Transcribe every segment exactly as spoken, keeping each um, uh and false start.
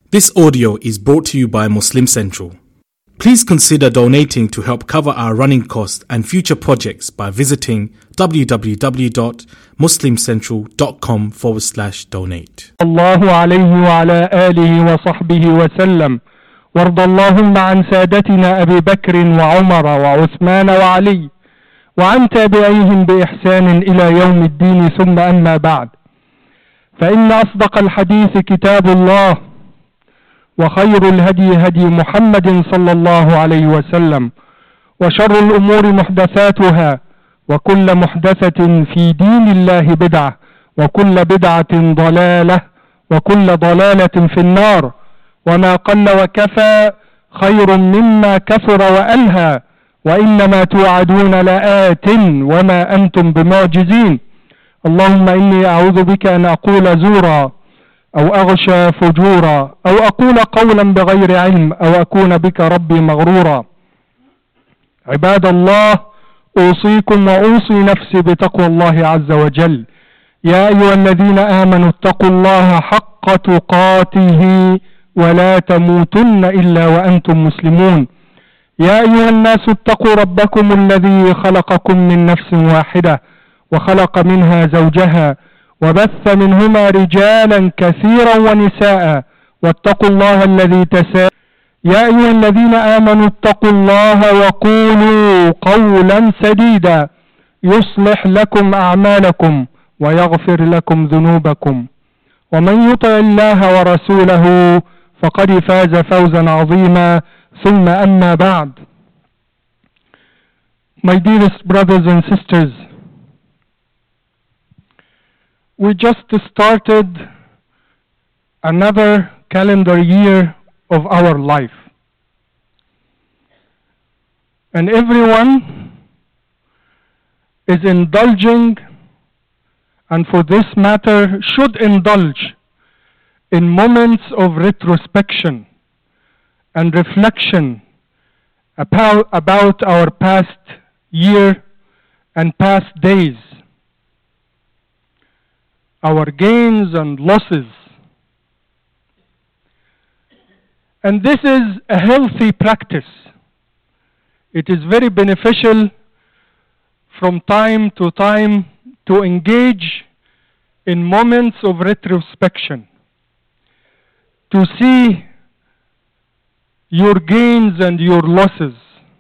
This audio is brought to you by Muslim Central. Please consider donating to help cover our running costs and future projects by visiting www.muslimcentral.com forward slash donate. الله عليه وعلى آله وصحبه وسلم وارض اللهم عن سادتنا أبي بكر وعمر وعثمان وعلي وعن تابعيهم بإحسان إلى يوم الدين ثم أما بعد فإن أصدق الحديث كتاب الله وخير الهدي هدي محمد صلى الله عليه وسلم وشر الأمور محدثاتها وكل محدثة في دين الله بدعة وكل بدعة ضلالة وكل ضلالة في النار وما قل وكفى خير مما كثر وألهى وإنما توعدون لآت وما أنتم بمعجزين اللهم إني أعوذ بك أن أقول زورا أو أغشى فجورا أو أقول قولا بغير علم أو أكون بك ربي مغرورا. عباد الله، أوصيكم وأوصي نفسي بتقوى الله عز وجل. يا أيها الذين آمنوا اتقوا الله حق تقاته ولا تموتن إلا وأنتم مسلمون. يا أيها الناس اتقوا ربكم الذي خلقكم من نفس واحدة وخلق منها زوجها وبث منهما رجالا كثيرا ونساء واتقوا الله الذي تساءلون. يا أيها الذين آمنوا اتقوا الله وقولوا قولا سديدا يصلح لكم أعمالكم ويغفر لكم ذنوبكم ومن يطع الله ورسوله فقد فاز فوزا عظيما. ثم أما بعد. My dearest brothers and sisters, we just started another calendar year of our life. And everyone is indulging, and for this matter should indulge, in moments of retrospection and reflection about, about our past year and past days, our gains and losses. And this is a healthy practice. It is very beneficial from time to time to engage in moments of retrospection, to see your gains and your losses,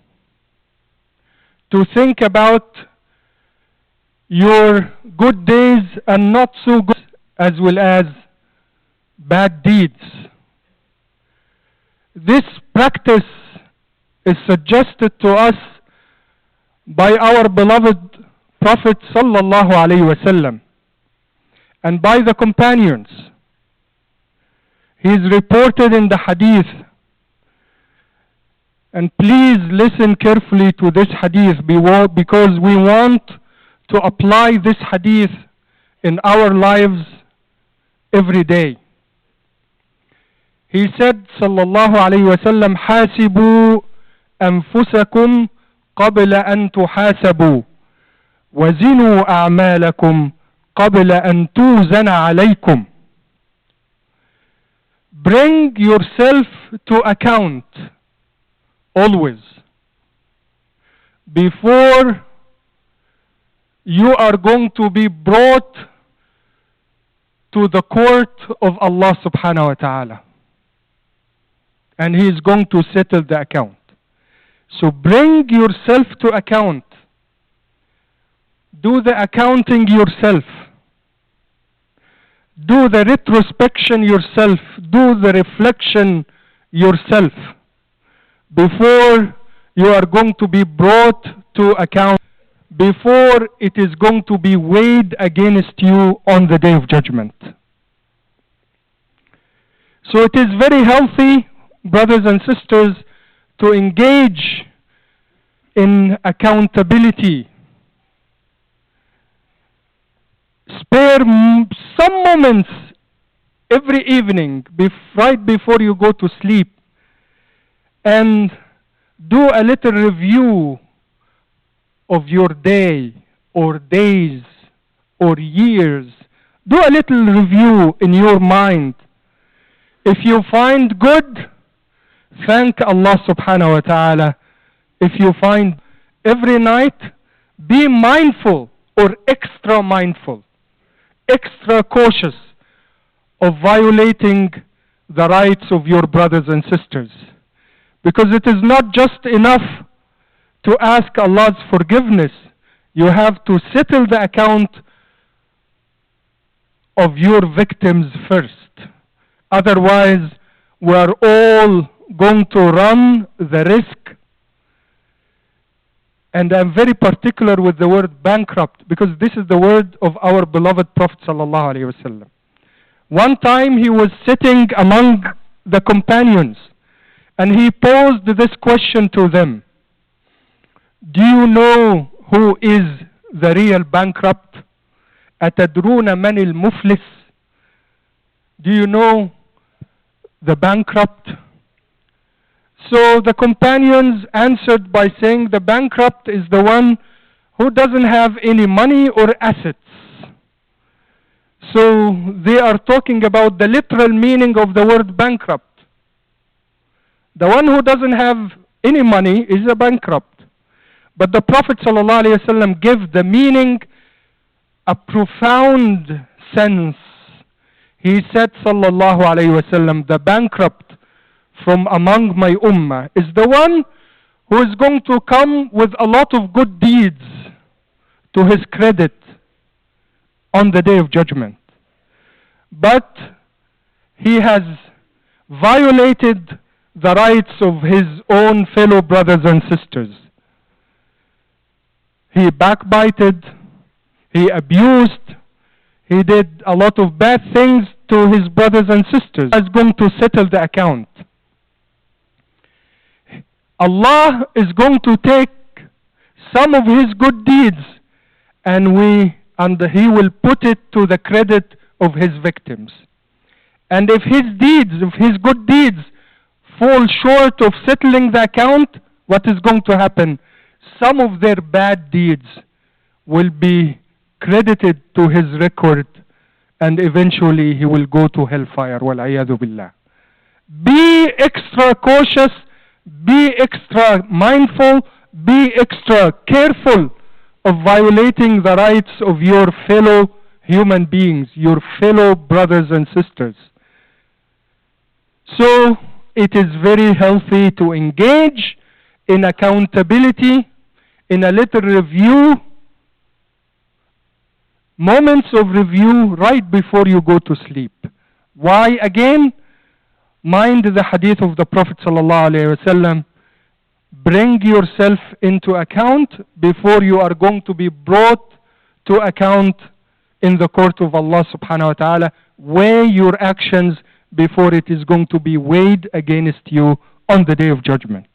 to think about your good days and not so good, as well as bad deeds. This practice is suggested to us by our beloved Prophet sallallahu alaihi wasallam and by the companions. He is reported in the hadith, and please listen carefully to this hadith because we want to apply this hadith in our lives every day. He said, sallallahu alayhi wa sallam, حاسبوا أنفسكم قبل أن تحاسبوا وزنوا أعمالكم قبل أن توزن عليكم. Bring yourself to account always before you are going to be brought to the court of Allah subhanahu wa ta'ala, and He is going to settle the account. So bring yourself to account. Do the accounting yourself. Do the retrospection yourself. Do the reflection yourself before you are going to be brought to account, before it is going to be weighed against you on the day of judgment. So it is very healthy, brothers and sisters, to engage in accountability. Spare some moments every evening, right before you go to sleep, and do a little review of your day or days or years. Do a little review in your mind If you find good, thank Allah subhanahu wa ta'ala. If you find every night, be mindful or extra mindful, extra cautious of violating the rights of your brothers and sisters. Because it is not just enough to ask Allah's forgiveness. You have to settle the account of your victims first. Otherwise, we are all going to run the risk. And I'm very particular with the word bankrupt, because this is the word of our beloved Prophet sallallahu alaihi wasallam. One time he was sitting among the companions, and he posed this question to them. Do you know who is the real bankrupt? أتدرون من المفلس? Do you know the bankrupt? So the companions answered by saying the bankrupt is the one who doesn't have any money or assets. So they are talking about the literal meaning of the word bankrupt. The one who doesn't have any money is a bankrupt. But the Prophet ﷺ gave the meaning a profound sense. He said, sallallahu alayhi wasallam, the bankrupt from among my ummah is the one who is going to come with a lot of good deeds to his credit on the day of judgment. But he has violated the rights of his own fellow brothers and sisters. He backbited, he abused, he did a lot of bad things to his brothers and sisters. He is going to settle the account. Allah is going to take some of his good deeds and we and he will put it to the credit of his victims. And if his deeds, if his good deeds fall short of settling the account, what is going to happen? Some of their bad deeds will be credited to his record and eventually he will go to hellfire. Wal-'iyadhu billah. Be extra cautious, be extra mindful, be extra careful of violating the rights of your fellow human beings, your fellow brothers and sisters. So it is very healthy to engage in accountability, in a little review, moments of review right before you go to sleep. Why? Again, mind the hadith of the Prophet sallallahu alaihi wasallam. Bring yourself into account before you are going to be brought to account in the court of Allah subhanahu wa ta'ala. Weigh your actions before it is going to be weighed against you on the day of judgment.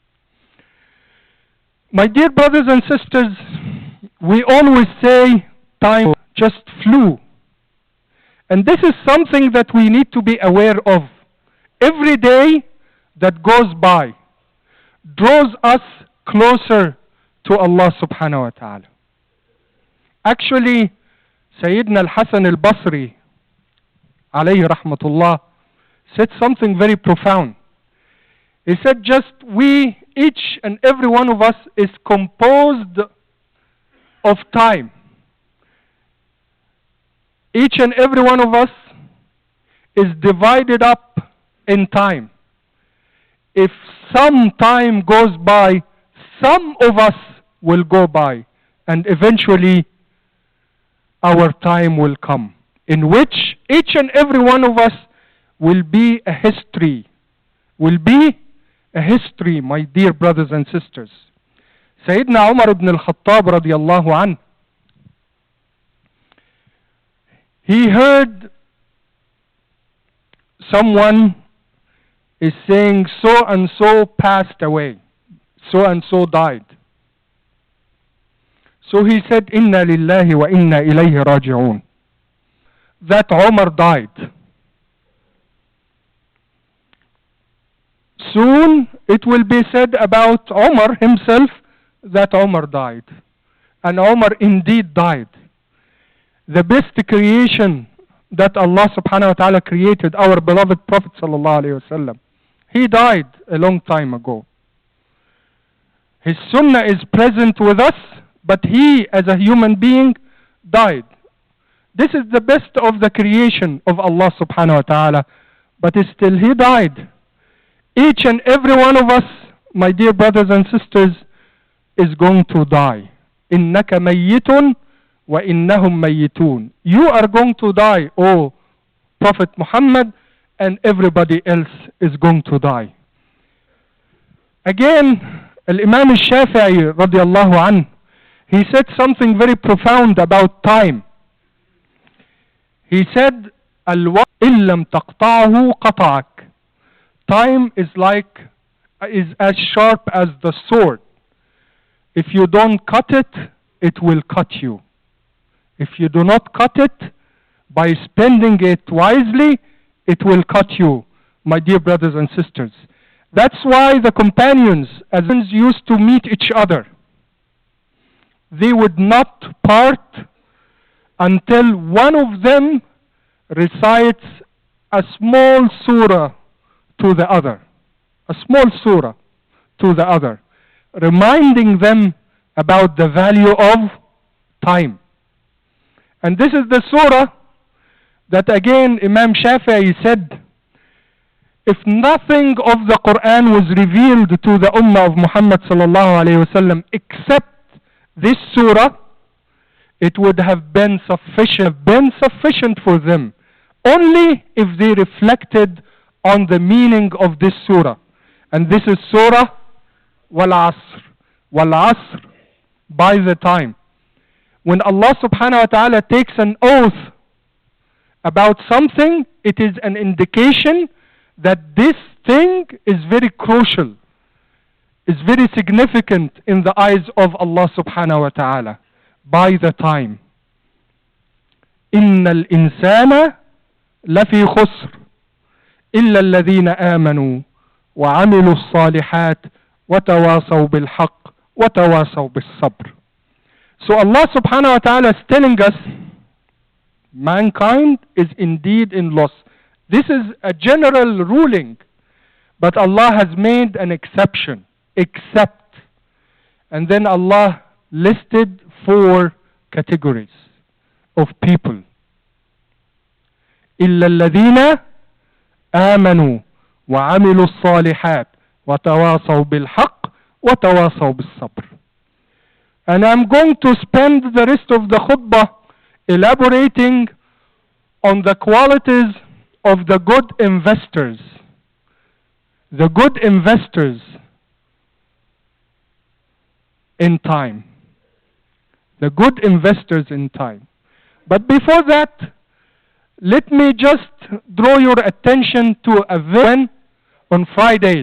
My dear brothers and sisters, we always say time just flew. And this is something that we need to be aware of. Every day that goes by draws us closer to Allah subhanahu wa ta'ala. Actually, Sayyidina al-Hasan al-Basri, alayhi rahmatullah, said something very profound. He said, just we, each and every one of us is composed of time. Each and every one of us is divided up in time. If some time goes by, some of us will go by, and eventually our time will come, in which each and every one of us will be a history, will be a history, my dear brothers and sisters. Sayyidina Umar ibn al-Khattab radiyallahu anhu, he heard someone is saying so and so passed away, so and so died. So he said, Inna lillahi wa inna ilayhi raji'un. That Umar died. Soon it will be said about Umar himself that Umar died. And Umar indeed died. The best creation that Allah subhanahu wa ta'ala created, our beloved Prophet sallallahu alayhi wa sallam. He died a long time ago. His sunnah is present with us, but he as a human being died. This is the best of the creation of Allah subhanahu wa ta'ala, but still he died. Each and every one of us, my dear brothers and sisters, is going to die. إِنَّكَ مَيِّتٌ وَإِنَّهُمْ مَيِّتُونَ. You are going to die, O Prophet Muhammad, and everybody else is going to die. Again, Al-Imam al-Shafi'i radiallahu anhu, he said something very profound about time. He said, الوقت إن لم تقطعه قطعك. Time is like, is as sharp as the sword. If you don't cut it, it will cut you. If you do not cut it, by spending it wisely, it will cut you, my dear brothers and sisters. That's why the companions, as used to meet each other, they would not part until one of them recites a small surah to the other. A small surah to the other, reminding them about the value of time. And this is the surah that again Imam Shafi'i said, if nothing of the Quran was revealed to the Ummah of Muhammad sallallahu alayhi wasallam except this surah, it would have been sufficient, been sufficient for them, only if they reflected on the meaning of this surah. And this is surah Wal Asr. Wal Asr, by the time. When Allah subhanahu wa ta'ala takes an oath about something, it is an indication that this thing is very crucial, is very significant in the eyes of Allah subhanahu wa ta'ala. By the time. إِنَّ الْإِنسَانَ لَفِي خُسْرٍ إِلَّا الَّذِينَ آمَنُوا وَعَمِلُوا الصَّالِحَاتِ وَتَوَاصَوْا بِالْحَقِّ وَتَوَاصَوْا بِالصَّبْرِ. So Allah subhanahu wa ta'ala is telling us, mankind is indeed in loss. This is a general ruling, but Allah has made an exception, except. And then Allah listed four categories of people. إِلَّا الَّذِينَ آمَنُوا وَعَمِلُوا الصَّالِحَاتِ وَتَوَاصَوْا بِالْحَقِّ وَتَوَاصَوْا بِالصَّبْرِ. And I'm going to spend the rest of the khutbah elaborating on the qualities of the good investors. The good investors in time. The good investors in time. But before that, let me just draw your attention to a event on Fridays.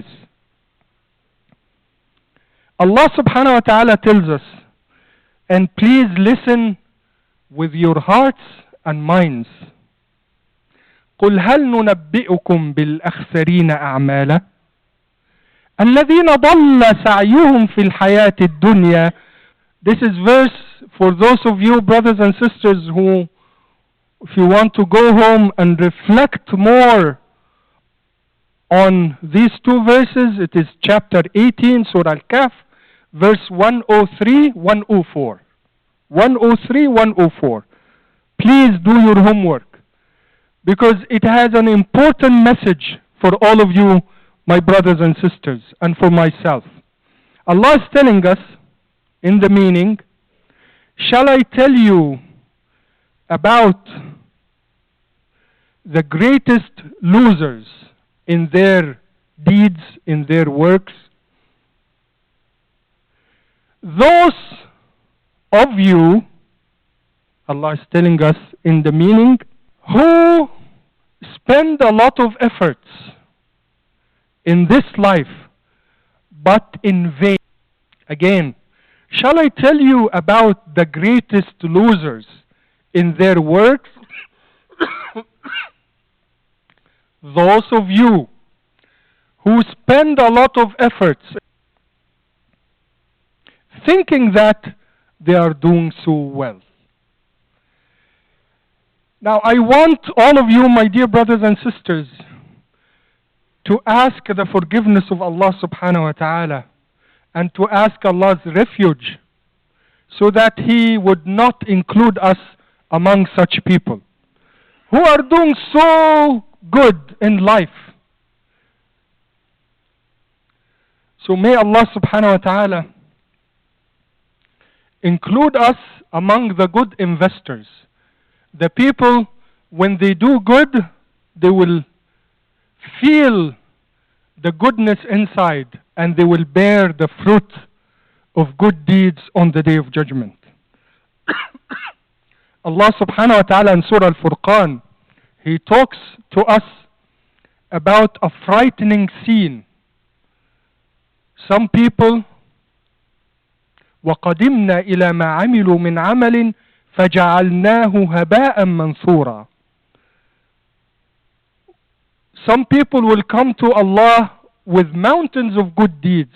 Allah subhanahu wa ta'ala tells us, and please listen with your hearts and minds. قُلْ هَلْ نُنَبِّئُكُمْ بِالْأَخْسَرِينَ أَعْمَالًا الَّذِينَ ضَلَّ سَعْيُهُمْ فِي الْحَيَاةِ الدُّنْيَا. This is verse for those of you brothers and sisters who, if you want to go home and reflect more on these two verses, it is chapter eighteen, Surah Al-Kahf, verse one oh three, one oh four. one oh three, one oh four. Please do your homework, because it has an important message for all of you, my brothers and sisters, and for myself. Allah is telling us in the meaning, shall I tell you about the greatest losers in their deeds, in their works? Those of you, Allah is telling us in the meaning, who spend a lot of efforts in this life, but in vain. Again, shall I tell you about the greatest losers in their works? Those of you who spend a lot of efforts thinking that they are doing so well. Now I want all of you, my dear brothers and sisters, to ask the forgiveness of Allah subhanahu wa ta'ala and to ask Allah's refuge so that He would not include us among such people who are doing so good in life. So may Allah subhanahu wa ta'ala include us among the good investors. The people, when they do good, they will feel the goodness inside and they will bear the fruit of good deeds on the day of judgment. Allah subhanahu wa ta'ala in Surah Al-Furqan, He talks to us about a frightening scene. Some people, وَقَدِمْنَا إِلَى مَا عَمِلُوا مِنْ عَمَلٍ فَجَعَلْنَاهُ هَبَاءً مَنْثُورًا. Some people will come to Allah with mountains of good deeds.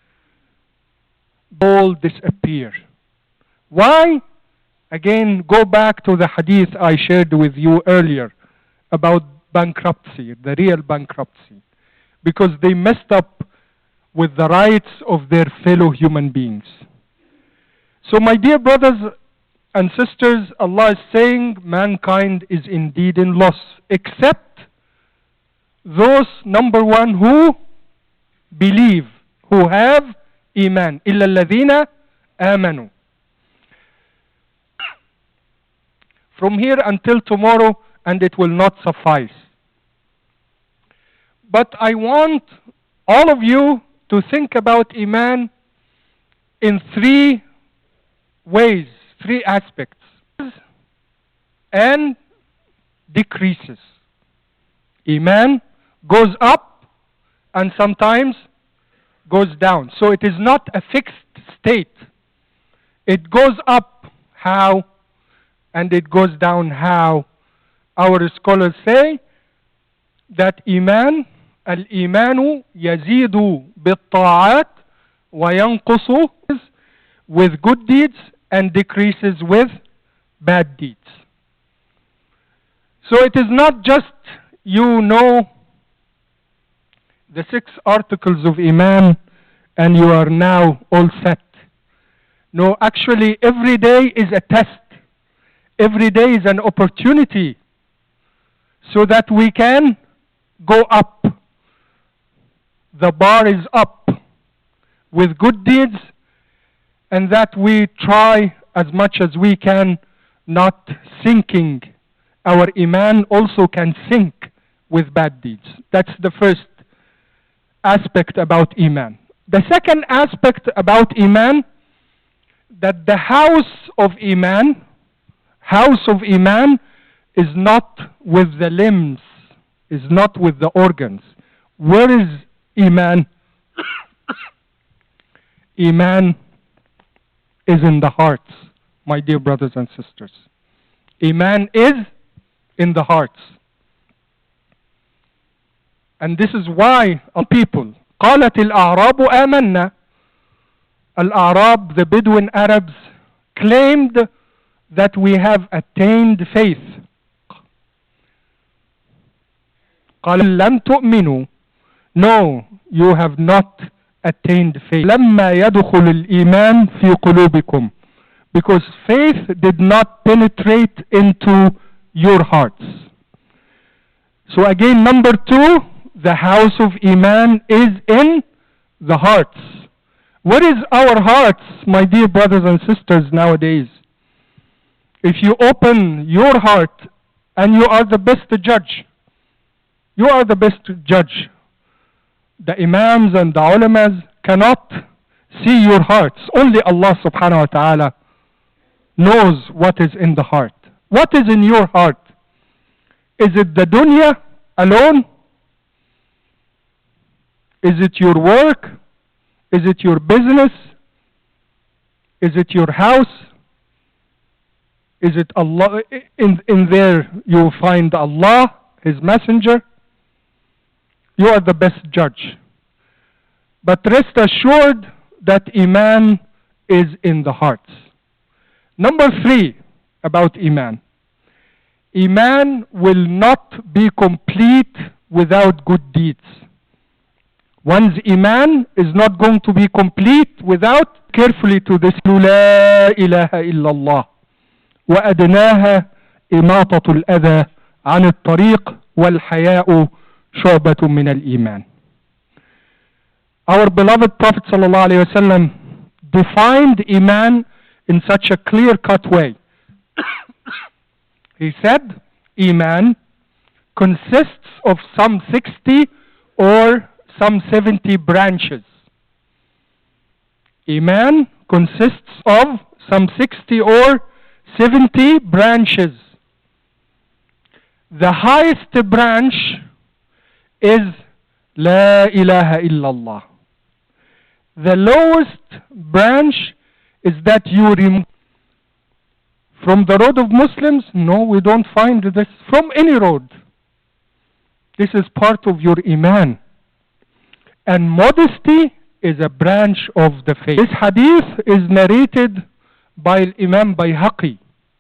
All disappear. Why? Again, go back to the hadith I shared with you earlier about bankruptcy, the real bankruptcy. Because they messed up with the rights of their fellow human beings. So my dear brothers and sisters, Allah is saying mankind is indeed in loss, except those, number one, who believe, who have iman. إِلَّا الَّذِينَ آمَنُوا. From here until tomorrow, and it will not suffice. But I want all of you to think about iman in three ways, three aspects, and decreases. Iman goes up and sometimes goes down. So it is not a fixed state. It goes up how and it goes down how. Our scholars say that iman, al-imanu yazidu bit-ta'at wa yanqusu with good deeds and decreases with bad deeds. So it is not just you know the six articles of Iman and you are now all set. No, actually every day is a test. Every day is an opportunity so that we can go up. The bar is up with good deeds, and that we try as much as we can not sinking. Our iman also can sink with bad deeds. That's the first aspect about iman. The second aspect about iman, that the house of iman, house of iman is not with the limbs, is not with the organs. Where is iman? Iman is in the hearts, my dear brothers and sisters. Iman is in the hearts. And this is why our people, قالت الأعراب آمنا. Al-Arab, the Bedouin Arabs, claimed that we have attained faith. قال لم تؤمنوا. No, you have not attained faith. لما يدخل الإيمان في قلوبكم. Because faith did not penetrate into your hearts. So again, number two, the house of Iman is in the hearts. What is our hearts, my dear brothers and sisters, nowadays? If you open your heart, and you are the best judge, you are the best judge. The imams and the ulamas cannot see your hearts. Only Allah subhanahu wa ta'ala knows what is in the heart. What is in your heart? Is it the dunya alone? Is it your work? Is it your business? Is it your house? Is it Allah? In, in there you will find Allah, His Messenger. You are the best judge. But rest assured that Iman is in the hearts. Number three about Iman. Iman will not be complete without good deeds. One's Iman is not going to be complete without carefully to this لا إله إلا الله وأدناها إماطة الأذى عن الطريق والحياء شعبة من الإيمان. Our beloved Prophet sallallahu alaihi wasallam defined Iman in such a clear-cut way. He said, Iman consists of some sixty or some seventy branches. Iman consists of some sixty or seventy branches. The highest branch is La ilaha illallah. The lowest branch is that you remove from the road of Muslims. No, we don't find this from any road. This is part of your Iman. And modesty is a branch of the faith. This hadith is narrated by Imam Bayhaqi.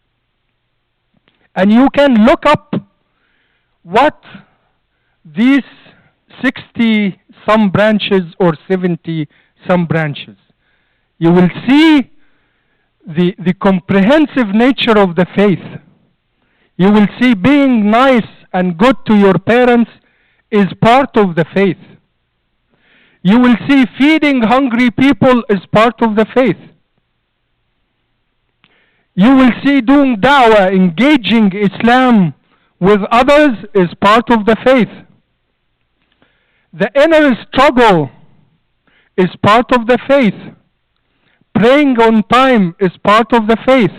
And you can look up what these sixty some branches or seventy some branches. You will see the, the comprehensive nature of the faith. You will see being nice and good to your parents is part of the faith. You will see feeding hungry people is part of the faith. You will see doing da'wah, engaging Islam with others is part of the faith. The inner struggle is part of the faith. Praying on time is part of the faith.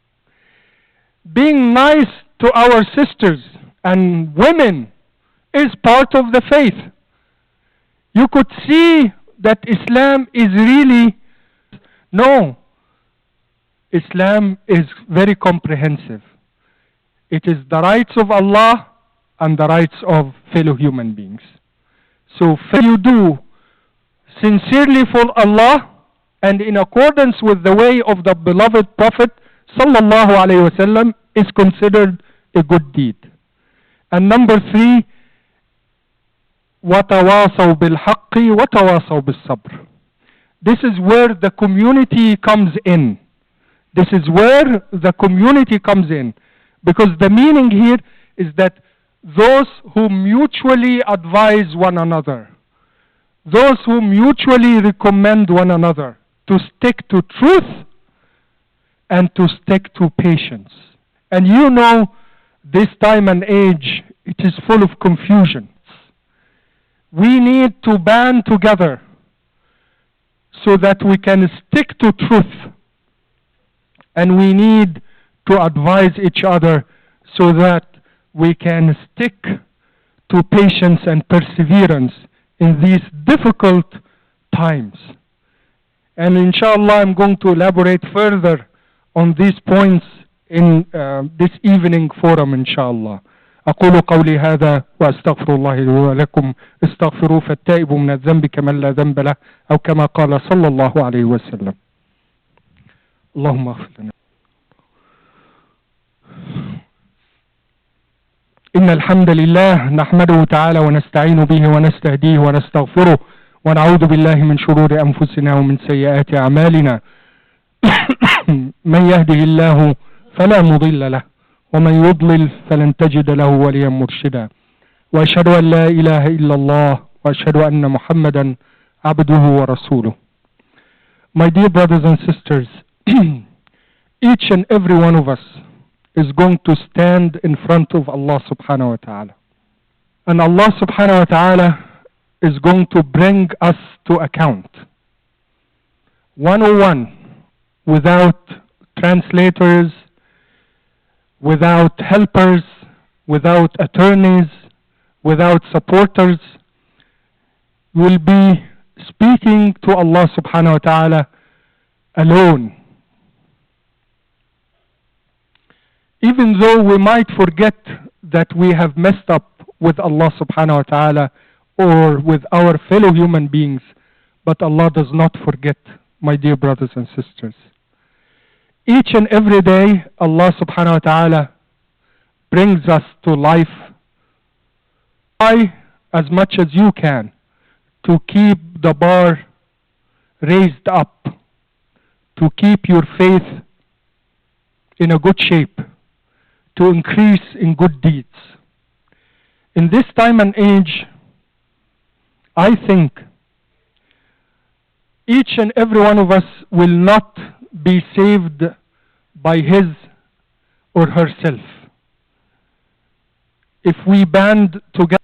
Being nice to our sisters and women is part of the faith. You could see that Islam is really, no, Islam is very comprehensive. It is the rights of Allah and the rights of fellow human beings. So if you do sincerely for Allah and in accordance with the way of the beloved Prophet sallallahu alaihi wasallam is considered a good deed. And number three, وَتَوَاصَوْا بِالْحَقِّ وَتَوَاصَوْا بِالصَّبْرِ. This is where the community comes in. This is where the community comes in. Because the meaning here is that those who mutually advise one another, those who mutually recommend one another to stick to truth and to stick to patience. And you know, this time and age, it is full of confusion. We need to band together so that we can stick to truth. And we need to advise each other so that we can stick to patience and perseverance in these difficult times. And inshallah, I'm going to elaborate further on these points in uh, this evening forum, inshallah. أقول قولي هذا وأستغفر الله لي ولكم استغفروه فالتائب من الذنب كمن لا ذنب له أو كما قال صلى الله عليه وسلم. اللهم اغفر لنا. إن الحمد لله نحمده تعالى ونستعين به ونستهديه ونستغفره ونعوذ بالله من شرور أنفسنا ومن سيئات أعمالنا. من يهده الله فلا مضل له ومن يضلل فلن تجد له وليا مرشدا وأشهد أن لا إله إلا الله وأشهد أن محمدا عبده ورسوله. My dear brothers and sisters, each and every one of us is going to stand in front of Allah subhanahu wa ta'ala. And Allah subhanahu wa ta'ala is going to bring us to account. one oh one, without translators, without helpers, without attorneys, without supporters, will be speaking to Allah subhanahu wa ta'ala alone. Even though we might forget that we have messed up with Allah subhanahu wa ta'ala or with our fellow human beings, but Allah does not forget, my dear brothers and sisters. Each and every day, Allah subhanahu wa ta'ala brings us to life. Try as much as you can to keep the bar raised up, to keep your faith in a good shape, to increase in good deeds. In this time and age, I think each and every one of us will not be saved by his or herself. If we band together,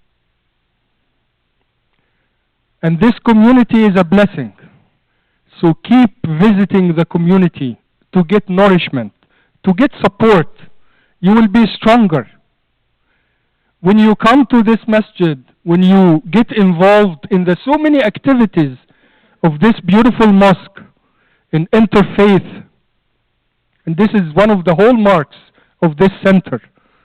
and this community is a blessing, so keep visiting the community to get nourishment, to get support. You will be stronger. When you come to this masjid, when you get involved in the so many activities of this beautiful mosque, in interfaith, and this is one of the hallmarks of this center,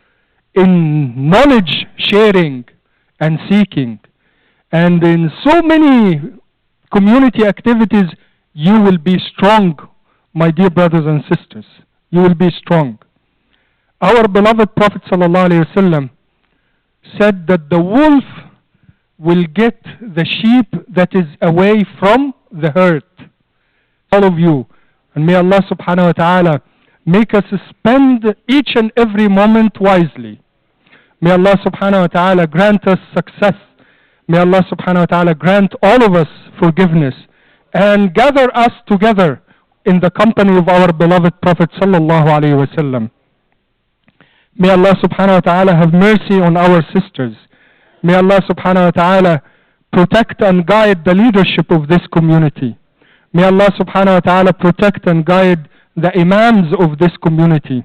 in knowledge sharing and seeking, and in so many community activities, you will be strong, my dear brothers and sisters. You will be strong. Our beloved Prophet ﷺ said that the wolf will get the sheep that is away from the herd. All of you. And may Allah subhanahu wa ta'ala make us spend each and every moment wisely. May Allah subhanahu wa ta'ala grant us success. May Allah subhanahu wa ta'ala grant all of us forgiveness and gather us together in the company of our beloved Prophet sallallahu alayhi wa sallam. May Allah subhanahu wa ta'ala have mercy on our sisters. May Allah subhanahu wa ta'ala protect and guide the leadership of this community. May Allah subhanahu wa ta'ala protect and guide the imams of this community.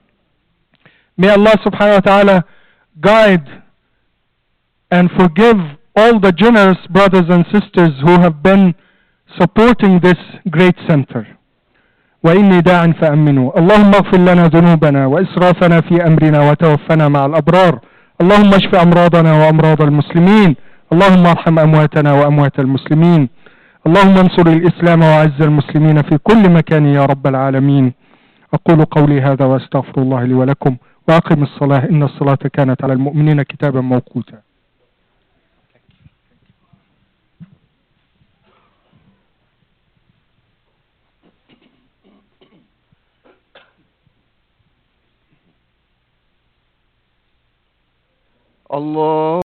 May Allah subhanahu wa ta'ala guide and forgive all the generous brothers and sisters who have been supporting this great center. وإني داع فأمنوا اللهم اغفر لنا ذنوبنا وإسرافنا في أمرنا وتوفنا مع الأبرار اللهم اشف أمراضنا وأمراض المسلمين اللهم ارحم أمواتنا وأموات المسلمين اللهم انصر الإسلام وعز المسلمين في كل مكان يا رب العالمين أقول قولي هذا وأستغفر الله لي ولكم وأقم الصلاة إن الصلاة كانت على المؤمنين كتابا موقوتا. Allah